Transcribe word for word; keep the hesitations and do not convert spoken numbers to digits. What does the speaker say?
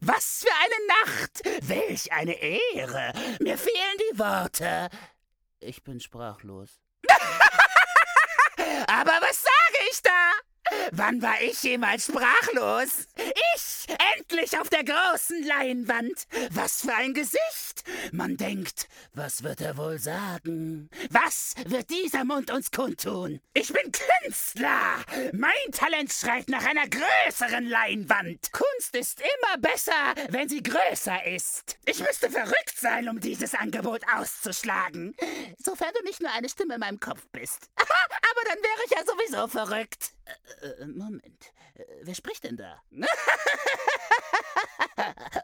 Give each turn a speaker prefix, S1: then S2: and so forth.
S1: Was für eine Nacht! Welch eine Ehre! Mir fehlen die Worte. Ich bin sprachlos. Aber was sage ich da? Wann war ich jemals sprachlos? Ich, endlich auf der großen Leinwand. Was für ein Gesicht. Man denkt, was wird er wohl sagen? Was wird dieser Mund uns kundtun? Ich bin Künstler. Mein Talent schreit nach einer größeren Leinwand. Kunst ist immer besser, wenn sie größer ist. Ich müsste verrückt sein, um dieses Angebot auszuschlagen. Sofern du nicht nur eine Stimme in meinem Kopf bist. Aber dann wäre ich ja sowieso verrückt. Äh, Moment, wer spricht denn da?